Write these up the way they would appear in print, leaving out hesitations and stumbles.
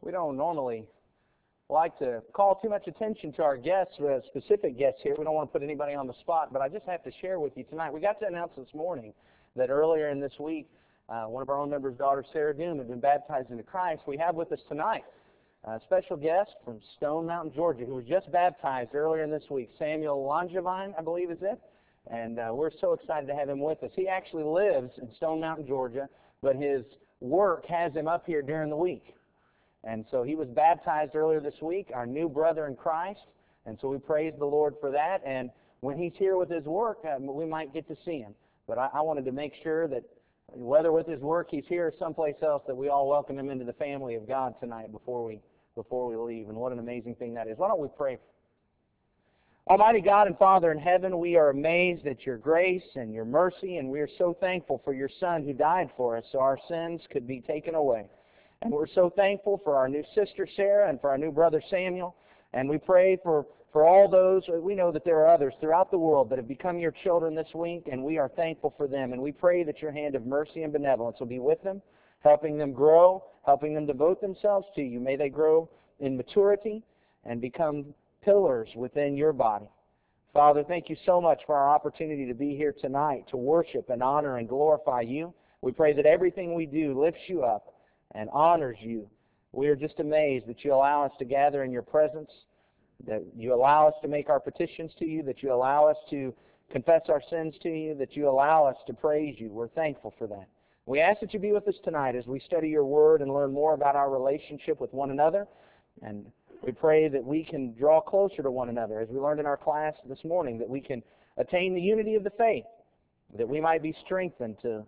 We don't normally like to call too much attention to our guests, specific guests here. We don't want to put anybody on the spot, but I just have to share with you tonight. We got to announce this morning that earlier in this week, one of our own members' daughter, Sarah Doom, had been baptized into Christ. We have with us tonight a special guest from Stone Mountain, Georgia, who was just baptized earlier in this week. Samuel Langevin, I believe is it. And we're so excited to have him with us. He actually lives in Stone Mountain, Georgia, but his work has him up here during the week. And so he was baptized earlier this week, our new brother in Christ. And so we praise the Lord for that. And when he's here with his work, we might get to see him. But I wanted to make sure that whether with his work he's here or someplace else, that we all welcome him into the family of God tonight before we leave. And what an amazing thing that is. Why don't we pray? Almighty God and Father in heaven, we are amazed at your grace and your mercy, and we are so thankful for your Son who died for us so our sins could be taken away. And we're so thankful for our new sister Sarah and for our new brother Samuel. And we pray for all those. We know that there are others throughout the world that have become your children this week, and we are thankful for them. And we pray that your hand of mercy and benevolence will be with them, helping them grow, helping them devote themselves to you. May they grow in maturity and become pillars within your body. Father, thank you so much for our opportunity to be here tonight to worship and honor and glorify you. We pray that everything we do lifts you up and honors you. We are just amazed that you allow us to gather in your presence, that you allow us to make our petitions to you, that you allow us to confess our sins to you, that you allow us to praise you. We're thankful for that. We ask that you be with us tonight as we study your word and learn more about our relationship with one another. And we pray that we can draw closer to one another, as we learned in our class this morning, that we can attain the unity of the faith, that we might be strengthened to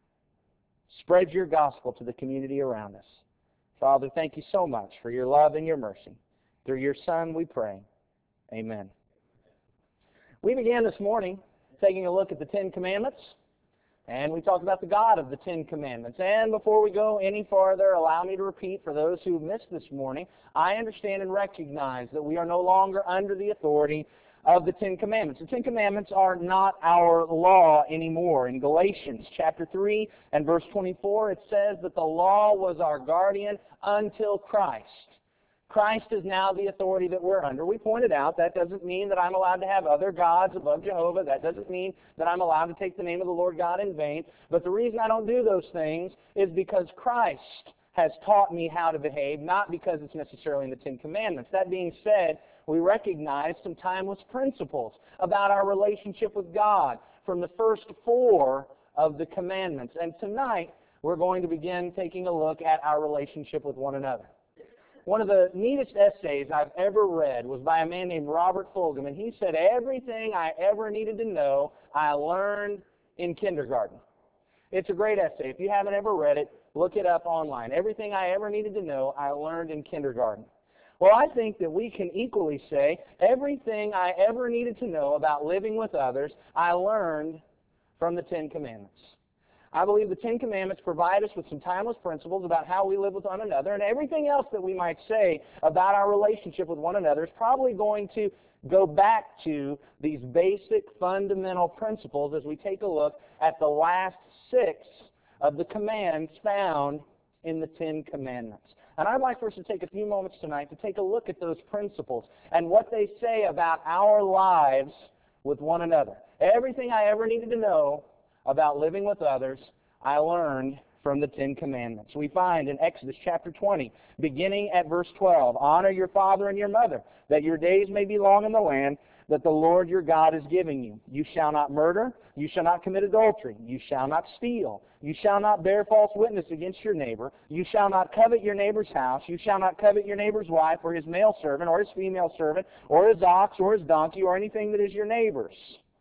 spread your gospel to the community around us. Father, thank you so much for your love and your mercy. Through your Son we pray. Amen. We began this morning taking a look at the Ten Commandments, and we talked about the God of the Ten Commandments. And before we go any farther, allow me to repeat for those who missed this morning, I understand and recognize that we are no longer under the authority of the Ten Commandments. The Ten Commandments are not our law anymore. In Galatians chapter 3 and verse 24, it says that the law was our guardian until Christ. Christ is now the authority that we're under. We pointed out that doesn't mean that I'm allowed to have other gods above Jehovah. That doesn't mean that I'm allowed to take the name of the Lord God in vain. But the reason I don't do those things is because Christ has taught me how to behave, not because it's necessarily in the Ten Commandments. That being said, we recognize some timeless principles about our relationship with God from the first four of the commandments. And tonight, we're going to begin taking a look at our relationship with one another. One of the neatest essays I've ever read was by a man named Robert Fulghum, and he said, everything I ever needed to know, I learned in kindergarten. It's a great essay. If you haven't ever read it, look it up online. Everything I ever needed to know, I learned in kindergarten. Well, I think that we can equally say, everything I ever needed to know about living with others, I learned from the Ten Commandments. I believe the Ten Commandments provide us with some timeless principles about how we live with one another, and everything else that we might say about our relationship with one another is probably going to go back to these basic fundamental principles as we take a look at the last six of the commands found in the Ten Commandments. And I'd like for us to take a few moments tonight to take a look at those principles and what they say about our lives with one another. Everything I ever needed to know about living with others, I learned from the Ten Commandments. We find in Exodus chapter 20, beginning at verse 12, honor your father and your mother, that your days may be long in the land that the Lord your God is giving you. You shall not murder, you shall not commit adultery, you shall not steal, you shall not bear false witness against your neighbor, you shall not covet your neighbor's house, you shall not covet your neighbor's wife or his male servant or his female servant or his ox or his donkey or anything that is your neighbor's.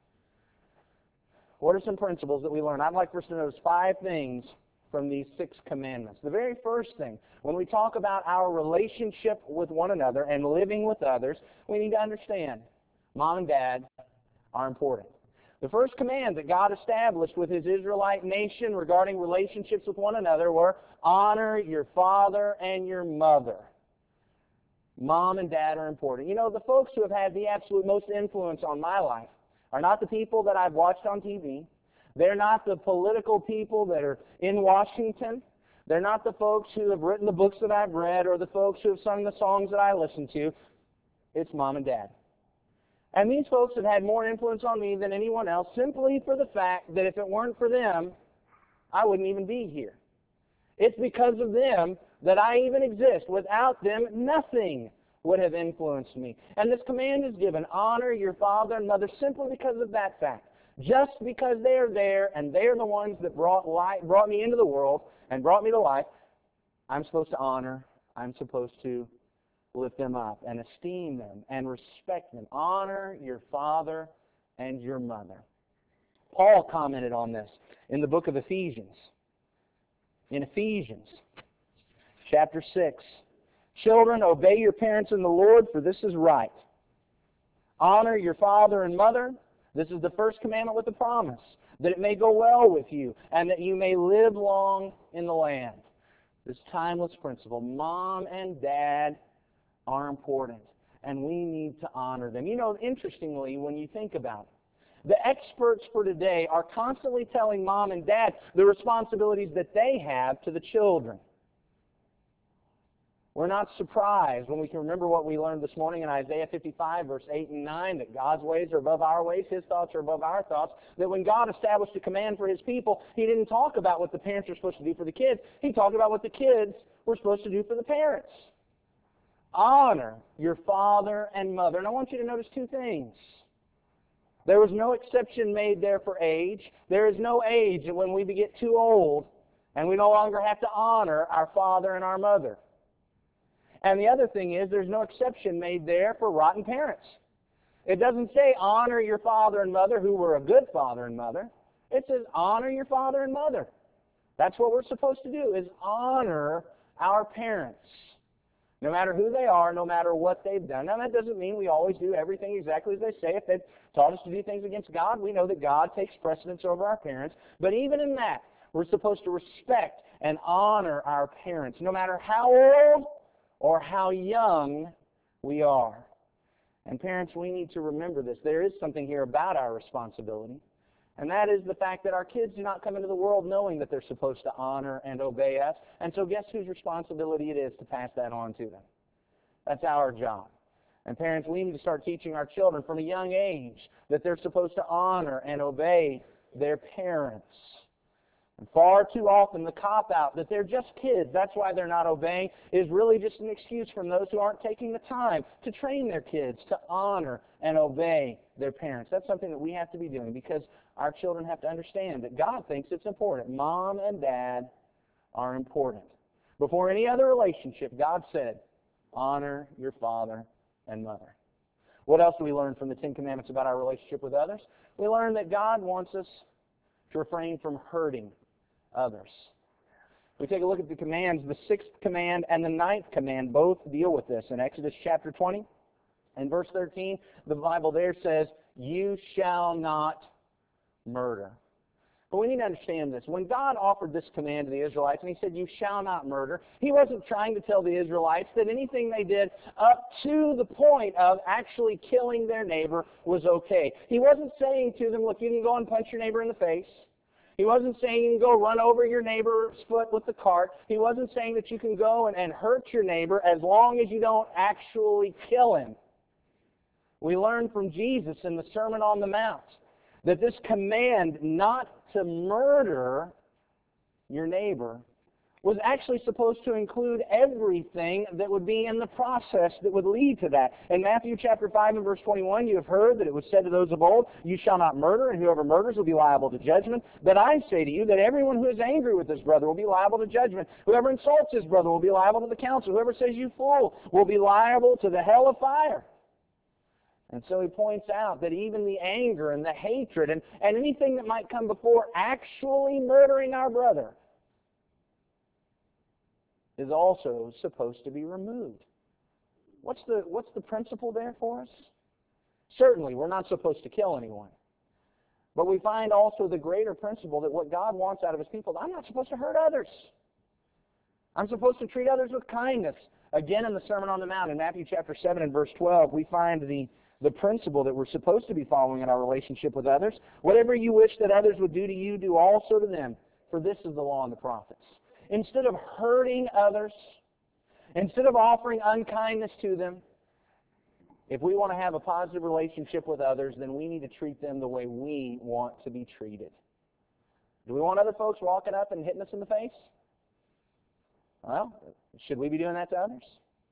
What are some principles that we learn? I'd like for us to notice 5 things from these 6 commandments. The very first thing, when we talk about our relationship with one another and living with others, we need to understand Mom and Dad are important. The first command that God established with His Israelite nation regarding relationships with one another were, honor your father and your mother. Mom and Dad are important. You know, the folks who have had the absolute most influence on my life are not the people that I've watched on TV. They're not the political people that are in Washington. They're not the folks who have written the books that I've read or the folks who have sung the songs that I listen to. It's Mom and Dad. And these folks have had more influence on me than anyone else simply for the fact that if it weren't for them, I wouldn't even be here. It's because of them that I even exist. Without them, nothing would have influenced me. And this command is given, honor your father and mother, simply because of that fact. Just because they are there and they are the ones that brought me into the world and brought me to life, I'm supposed to honor, I'm supposed to lift them up and esteem them and respect them. Honor your father and your mother. Paul commented on this in the book of Ephesians. In Ephesians chapter 6, children, obey your parents in the Lord, for this is right. Honor your father and mother. This is the first commandment with a promise, that it may go well with you and that you may live long in the land. This timeless principle. Mom and Dad are important, and we need to honor them. You know, interestingly, when you think about it, the experts for today are constantly telling Mom and Dad the responsibilities that they have to the children. We're not surprised when we can remember what we learned this morning in Isaiah 55, verse 8 and 9, that God's ways are above our ways, His thoughts are above our thoughts, that when God established a command for His people, He didn't talk about what the parents are supposed to do for the kids. He talked about what the kids were supposed to do for the parents. Honor your father and mother. And I want you to notice two things. There was no exception made there for age. There is no age when we get too old and we no longer have to honor our father and our mother. And the other thing is, there's no exception made there for rotten parents. It doesn't say honor your father and mother who were a good father and mother. It says honor your father and mother. That's what we're supposed to do, is honor our parents. No matter who they are, no matter what they've done. Now, that doesn't mean we always do everything exactly as they say. If they've taught us to do things against God, we know that God takes precedence over our parents. But even in that, we're supposed to respect and honor our parents, no matter how old or how young we are. And parents, we need to remember this. There is something here about our responsibility, and that is the fact that our kids do not come into the world knowing that they're supposed to honor and obey us. And so guess whose responsibility it is to pass that on to them? That's our job. And parents, we need to start teaching our children from a young age that they're supposed to honor and obey their parents. And far too often the cop-out that they're just kids, that's why they're not obeying, is really just an excuse from those who aren't taking the time to train their kids to honor and obey their parents. That's something that we have to be doing because our children have to understand that God thinks it's important. Mom and Dad are important. Before any other relationship, God said, honor your father and mother. What else do we learn from the Ten Commandments about our relationship with others? We learn that God wants us to refrain from hurting others. We take a look at the commands. The 6th command and the 9th command both deal with this. In Exodus chapter 20 and verse 13, the Bible there says, you shall not murder. But we need to understand this. When God offered this command to the Israelites, and He said, you shall not murder, He wasn't trying to tell the Israelites that anything they did up to the point of actually killing their neighbor was okay. He wasn't saying to them, look, you can go and punch your neighbor in the face. He wasn't saying you can go run over your neighbor's foot with the cart. He wasn't saying that you can go and hurt your neighbor as long as you don't actually kill him. We learn from Jesus in the Sermon on the Mount that this command not to murder your neighbor was actually supposed to include everything that would be in the process that would lead to that. In Matthew chapter 5 and verse 21, you have heard that it was said to those of old, you shall not murder, and whoever murders will be liable to judgment. But I say to you that everyone who is angry with his brother will be liable to judgment. Whoever insults his brother will be liable to the council. Whoever says you fool will be liable to the hell of fire. And so he points out that even the anger and the hatred and anything that might come before actually murdering our brother is also supposed to be removed. What's the principle there for us? Certainly, we're not supposed to kill anyone. But we find also the greater principle that what God wants out of His people, I'm not supposed to hurt others. I'm supposed to treat others with kindness. Again, in the Sermon on the Mount, in Matthew chapter 7 and verse 12, we find the principle that we're supposed to be following in our relationship with others. Whatever you wish that others would do to you, do also to them. For this is the law and the prophets. instead of hurting others, instead of offering unkindness to them, if we want to have a positive relationship with others, then we need to treat them the way we want to be treated. Do we want other folks walking up and hitting us in the face? Well, should we be doing that to others?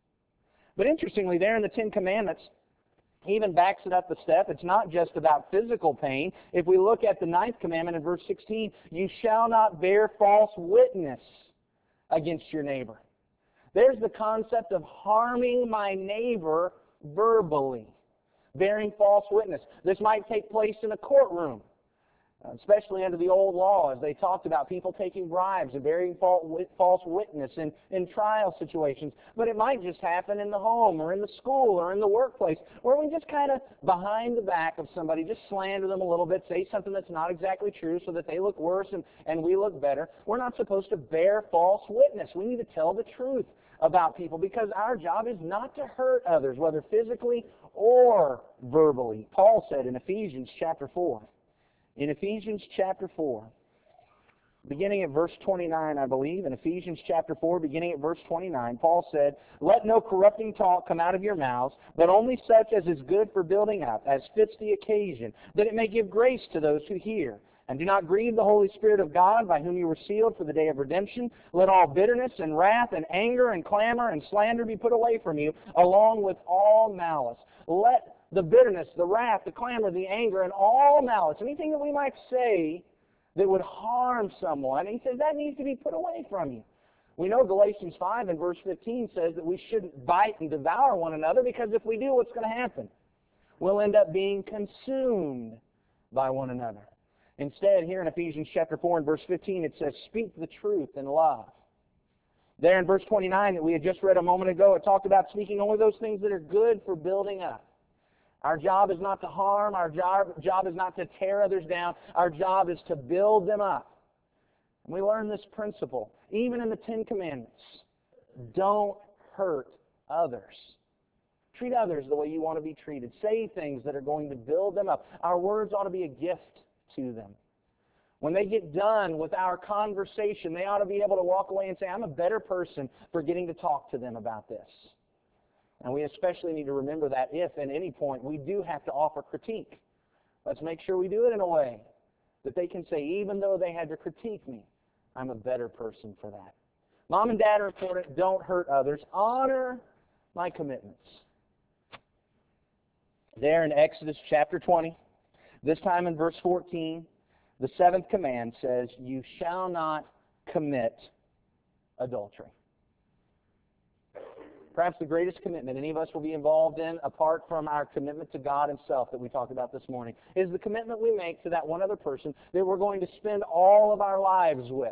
But interestingly, there in the Ten Commandments, he even backs it up a step. It's not just about physical pain. If we look at the 9th commandment in verse 16, you shall not bear false witness against your neighbor. There's the concept of harming my neighbor verbally, bearing false witness. This might take place in a courtroom, especially under the old law, as they talked about people taking bribes and bearing false witness in trial situations. But it might just happen in the home or in the school or in the workplace, where we just kind of behind the back of somebody just slander them a little bit, say something that's not exactly true so that they look worse and we look better. We're not supposed to bear false witness. We need to tell the truth about people, because our job is not to hurt others, whether physically or verbally. Paul said in Ephesians chapter 4, in Ephesians chapter 4, beginning at verse 29, I believe, in Ephesians chapter 4, beginning at verse 29, Paul said, let no corrupting talk come out of your mouths, but only such as is good for building up, as fits the occasion, that it may give grace to those who hear. And do not grieve the Holy Spirit of God, by whom you were sealed for the day of redemption. Let all bitterness and wrath and anger and clamor and slander be put away from you, along with all malice. Let the bitterness, the wrath, the clamor, the anger, and all malice, anything that we might say that would harm someone, he says that needs to be put away from you. We know Galatians 5 and verse 15 says that we shouldn't bite and devour one another, because if we do, what's going to happen? We'll end up being consumed by one another. Instead, here in Ephesians chapter 4 and verse 15, it says, speak the truth in love. There in verse 29 that we had just read a moment ago, it talked about speaking only those things that are good for building up. Our job is not to harm. Our job is not to tear others down. Our job is to build them up. And we learn this principle, even in the Ten Commandments. Don't hurt others. Treat others the way you want to be treated. Say things that are going to build them up. Our words ought to be a gift to them. When they get done with our conversation, they ought to be able to walk away and say, I'm a better person for getting to talk to them about this. And we especially need to remember that if at any point we do have to offer critique, let's make sure we do it in a way that they can say, even though they had to critique me, I'm a better person for that. Mom and Dad are important. Don't hurt others. Honor my commitments. There in Exodus chapter 20, this time in verse 14, the 7th command says, you shall not commit adultery. Perhaps the greatest commitment any of us will be involved in, apart from our commitment to God himself that we talked about this morning, is the commitment we make to that one other person that we're going to spend all of our lives with.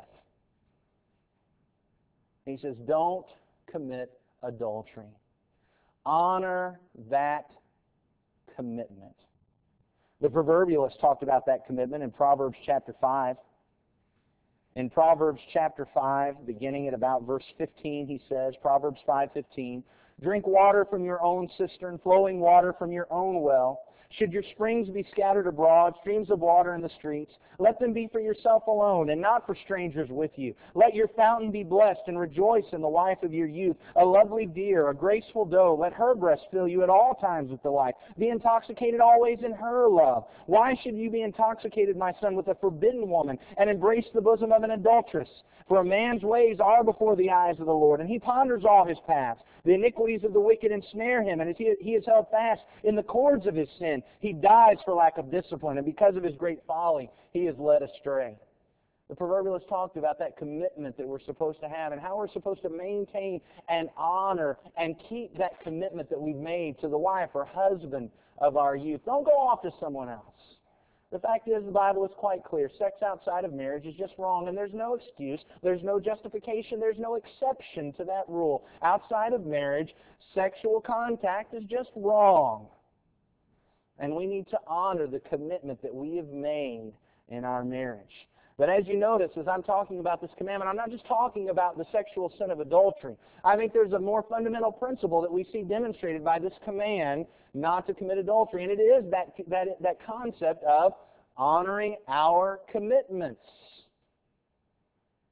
He says, don't commit adultery. Honor that commitment. The proverbialist talked about that commitment in Proverbs chapter 5. In Proverbs chapter 5, beginning at about verse 15, he says, Proverbs 5:15, drink water from your own cistern, flowing water from your own well. Should your springs be scattered abroad, streams of water in the streets, let them be for yourself alone, and not for strangers with you. Let your fountain be blessed, and rejoice in the wife of your youth, a lovely deer, a graceful doe. Let her breast fill you at all times with delight. Be intoxicated always in her love. Why should you be intoxicated, my son, with a forbidden woman, and embrace the bosom of an adulteress? For a man's ways are before the eyes of the Lord, and he ponders all his paths. The iniquities of the wicked ensnare him, and he is held fast in the cords of his sin. He dies for lack of discipline, and because of his great folly, he is led astray. The proverbialist talked about that commitment that we're supposed to have and how we're supposed to maintain and honor and keep that commitment that we've made to the wife or husband of our youth. Don't go off to someone else. The fact is, the Bible is quite clear. Sex outside of marriage is just wrong, and there's no excuse, there's no justification, there's no exception to that rule. Outside of marriage, sexual contact is just wrong. And we need to honor the commitment that we have made in our marriage. But as you notice, as I'm talking about this commandment, I'm not just talking about the sexual sin of adultery. I think there's a more fundamental principle that we see demonstrated by this command not to commit adultery, and it is that concept of honoring our commitments.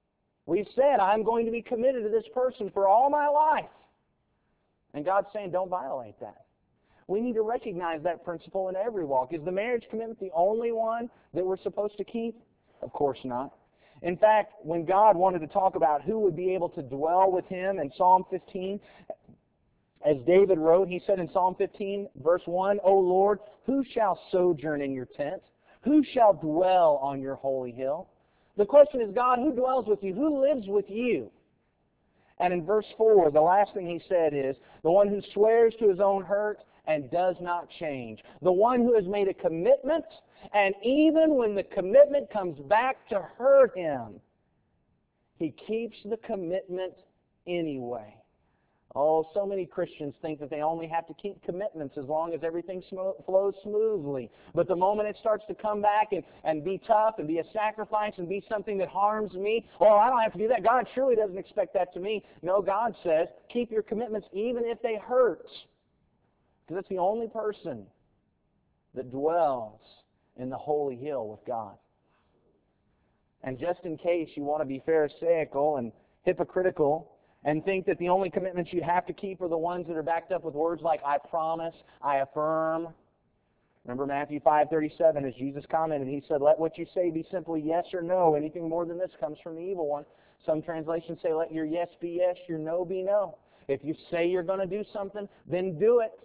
We've said, I'm going to be committed to this person for all my life. And God's saying, don't violate that. We need to recognize that principle in every walk. Is the marriage commitment the only one that we're supposed to keep? Of course not. In fact, when God wanted to talk about who would be able to dwell with Him in Psalm 15, as David wrote, he said in Psalm 15, verse 1, O Lord, who shall sojourn in your tent? Who shall dwell on your holy hill? The question is, God, who dwells with you? Who lives with you? And in verse 4, the last thing he said is, the one who swears to his own hurt and does not change. The one who has made a commitment, and even when the commitment comes back to hurt him, he keeps the commitment anyway. Oh, so many Christians think that they only have to keep commitments as long as everything flows smoothly. But the moment it starts to come back and be tough and be a sacrifice and be something that harms me, oh, I don't have to do that. God surely doesn't expect that to me. No, God says, keep your commitments even if they hurt. Because it's the only person that dwells in the holy hill with God. And just in case you want to be pharisaical and hypocritical, and think that the only commitments you have to keep are the ones that are backed up with words like, I promise, I affirm. Remember Matthew 5:37, as Jesus commented, he said, let what you say be simply yes or no. Anything more than this comes from the evil one. Some translations say, let your yes be yes, your no be no. If you say you're going to do something, then do it.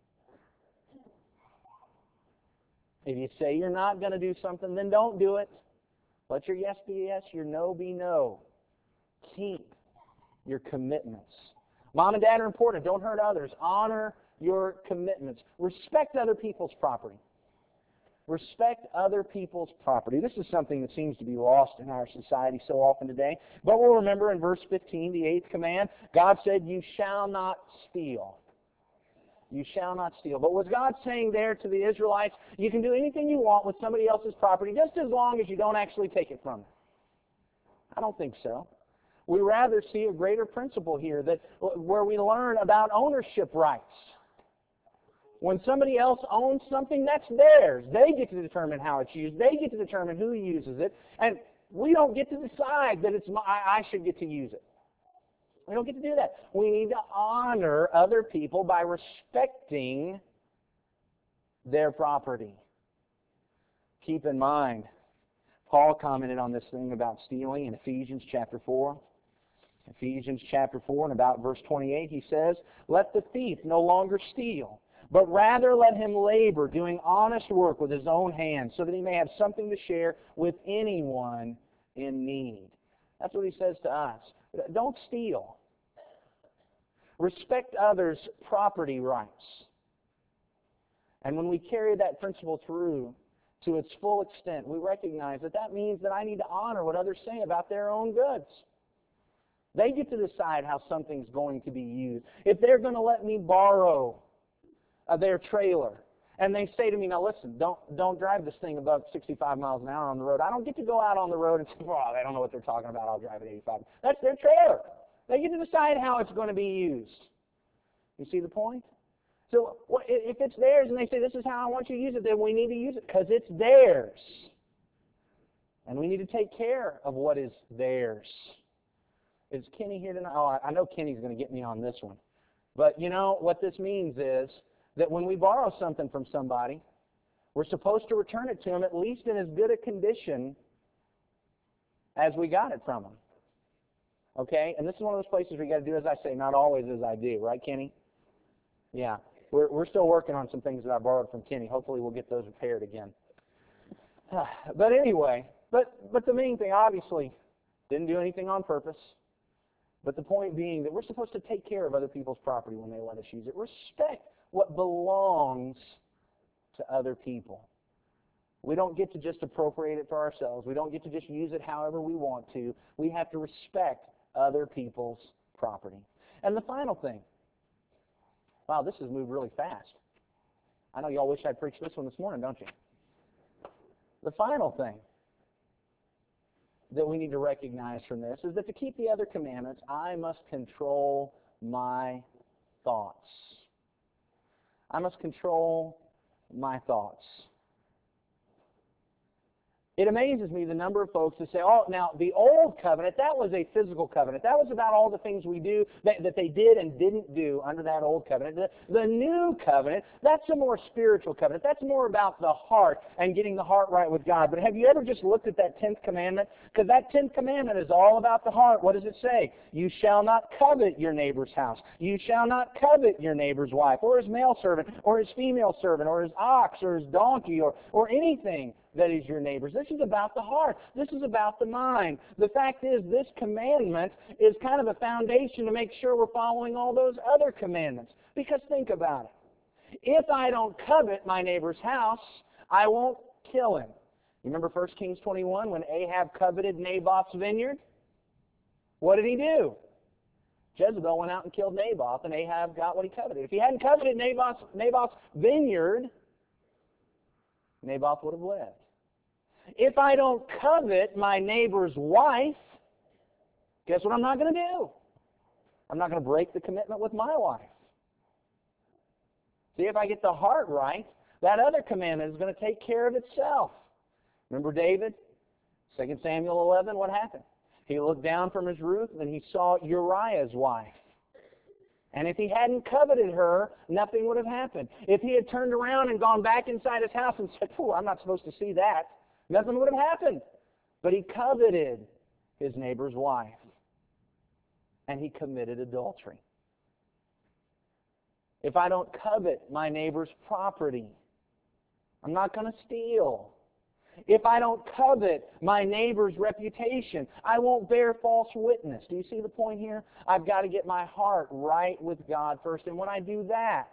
If you say you're not going to do something, then don't do it. Let your yes be yes, your no be no. Keep your commitments. Mom and Dad are important. Don't hurt others. Honor your commitments. Respect other people's property. Respect other people's property. This is something that seems to be lost in our society so often today. But we'll remember in verse 15, the 8th command, God said, you shall not steal. You shall not steal. But was God saying there to the Israelites, you can do anything you want with somebody else's property just as long as you don't actually take it from them? I don't think so. We rather see a greater principle here that where we learn about ownership rights. When somebody else owns something, that's theirs. They get to determine how it's used. They get to determine who uses it. And we don't get to decide that I should get to use it. We don't get to do that. We need to honor other people by respecting their property. Keep in mind, Paul commented on this thing about stealing in Ephesians chapter 4. Ephesians chapter 4 and about verse 28, he says, let the thief no longer steal, but rather let him labor, doing honest work with his own hands, so that he may have something to share with anyone in need. That's what he says to us. Don't steal. Respect others' property rights. And when we carry that principle through to its full extent, we recognize that that means that I need to honor what others say about their own goods. They get to decide how something's going to be used. If they're going to let me borrow their trailer, and they say to me, now listen, don't drive this thing above 65 miles an hour on the road. I don't get to go out on the road and say, oh, they don't know what they're talking about, I'll drive at 85. That's their trailer. They get to decide how it's going to be used. You see the point? So if it's theirs and they say, this is how I want you to use it, then we need to use it because it's theirs. And we need to take care of what is theirs. Is Kenny here tonight? Oh, I know Kenny's going to get me on this one. But you know, what this means is that when we borrow something from somebody, we're supposed to return it to them at least in as good a condition as we got it from them. Okay? And this is one of those places where you got to do as I say, not always as I do. Right, Kenny? Yeah. We're still working on some things that I borrowed from Kenny. Hopefully we'll get those repaired again. But anyway, but the main thing, obviously, didn't do anything on purpose. But the point being that we're supposed to take care of other people's property when they let us use it. Respect what belongs to other people. We don't get to just appropriate it for ourselves. We don't get to just use it however we want to. We have to respect other people's property. And the final thing. Wow, this has moved really fast. I know y'all wish I'd preached this one this morning, don't you? The final thing that we need to recognize from this is that to keep the other commandments, I must control my thoughts. I must control my thoughts. It amazes me the number of folks that say, oh, now the old covenant, that was a physical covenant. That was about all the things we do that they did and didn't do under that old covenant. The new covenant, that's a more spiritual covenant. That's more about the heart and getting the heart right with God. But have you ever just looked at that 10th commandment? Because that 10th commandment is all about the heart. What does it say? You shall not covet your neighbor's house. You shall not covet your neighbor's wife, or his male servant, or his female servant, or his ox, or his donkey, or anything that is your neighbor's. This is about the heart. This is about the mind. The fact is, this commandment is kind of a foundation to make sure we're following all those other commandments. Because think about it. If I don't covet my neighbor's house, I won't kill him. You remember 1 Kings 21 when Ahab coveted Naboth's vineyard? What did he do? Jezebel went out and killed Naboth, and Ahab got what he coveted. If he hadn't coveted Naboth's vineyard, Naboth would have lived. If I don't covet my neighbor's wife, guess what I'm not going to do? I'm not going to break the commitment with my wife. See, if I get the heart right, that other commandment is going to take care of itself. Remember David? 2 Samuel 11, what happened? He looked down from his roof and he saw Uriah's wife. And if he hadn't coveted her, nothing would have happened. If he had turned around and gone back inside his house and said, "Oh, I'm not supposed to see that," nothing would have happened. But he coveted his neighbor's wife. And he committed adultery. If I don't covet my neighbor's property, I'm not going to steal. If I don't covet my neighbor's reputation, I won't bear false witness. Do you see the point here? I've got to get my heart right with God first. And when I do that,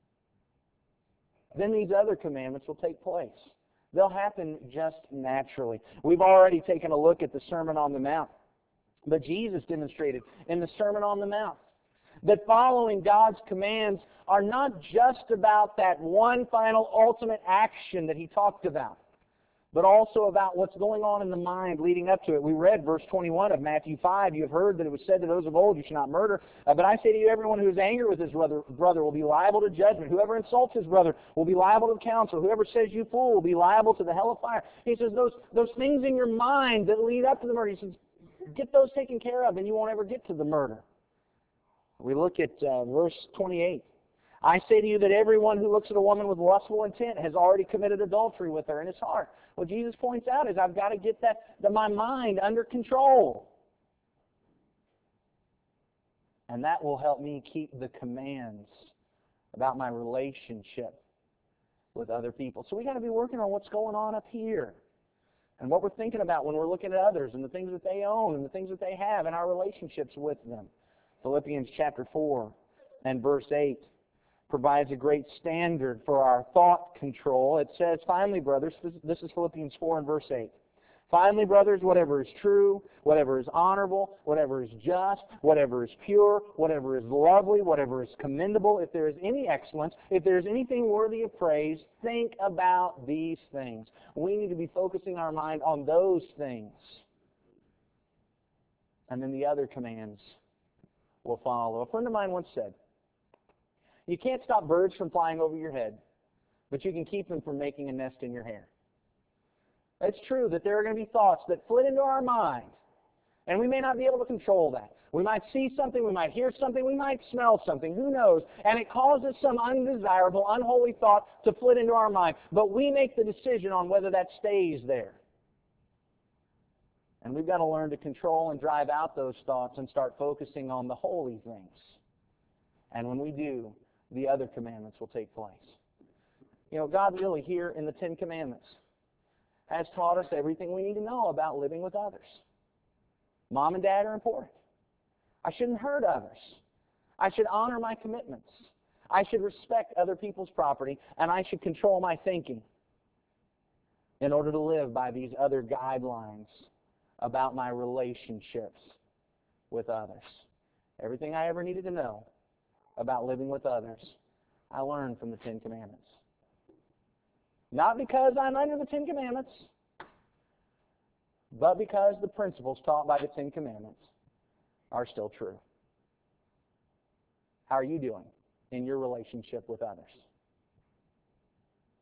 then these other commandments will take place. They'll happen just naturally. We've already taken a look at the Sermon on the Mount. But Jesus demonstrated in the Sermon on the Mount that following God's commands are not just about that one final ultimate action that he talked about, but also about what's going on in the mind leading up to it. We read verse 21 of Matthew 5. You have heard that it was said to those of old, "You shall not murder." But I say to you, everyone who is angry with his brother will be liable to judgment. Whoever insults his brother will be liable to the council. Whoever says "you fool" will be liable to the hell of fire. He says those things in your mind that lead up to the murder, he says, get those taken care of and you won't ever get to the murder. We look at verse 28. I say to you that everyone who looks at a woman with lustful intent has already committed adultery with her in his heart. What Jesus points out is I've got to get my mind under control. And that will help me keep the commands about my relationship with other people. So we got to be working on what's going on up here and what we're thinking about when we're looking at others and the things that they own and the things that they have and our relationships with them. Philippians chapter 4 and verse 8 provides a great standard for our thought control. It says, finally, brothers, this is Philippians 4 and verse 8. Finally, brothers, whatever is true, whatever is honorable, whatever is just, whatever is pure, whatever is lovely, whatever is commendable, if there is any excellence, if there is anything worthy of praise, think about these things. We need to be focusing our mind on those things. And then the other commands will follow. A friend of mine once said, you can't stop birds from flying over your head, but you can keep them from making a nest in your hair. It's true that there are going to be thoughts that flit into our mind, and we may not be able to control that. We might see something, we might hear something, we might smell something, who knows, and it causes some undesirable, unholy thought to flit into our mind, but we make the decision on whether that stays there. And we've got to learn to control and drive out those thoughts and start focusing on the holy things. And when we do, the other commandments will take place. You know, God really here in the Ten Commandments has taught us everything we need to know about living with others. Mom and Dad are important. I shouldn't hurt others. I should honor my commitments. I should respect other people's property, and I should control my thinking in order to live by these other guidelines about my relationships with others. Everything I ever needed to know about living with others, I learned from the Ten Commandments. Not because I'm under the Ten Commandments, but because the principles taught by the Ten Commandments are still true. How are you doing in your relationship with others?